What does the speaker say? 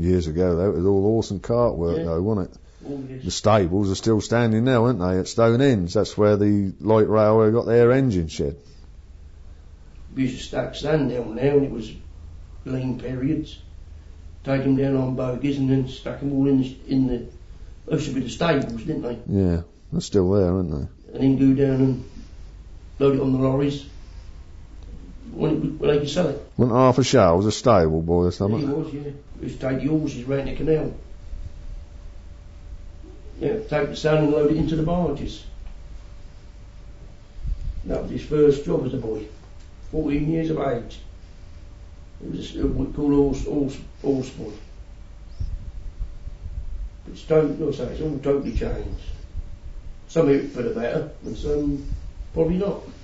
Years ago, that was all horse and cart work, though, wasn't it? Oh, yes. The stables are still standing now, aren't they, at Stonehenge? That's where the light railway got their engine shed. We used to stack sand down there when it was lean periods. Take them down on bogies and then stack them all in the those should be the stables, didn't they? Yeah, they're still there, aren't they? And then go down and load it on the lorries when they could sell it. Wasn't Arthur Shaw was a stable boy or Yeah, something? he was, yeah. We used to take the horses round the canal. Yeah, take the sand and load it into the barges. That was his first job as a boy. 14 years of age. It was what we call horse boy. It's all totally changed. Some of it for the better, and some probably not.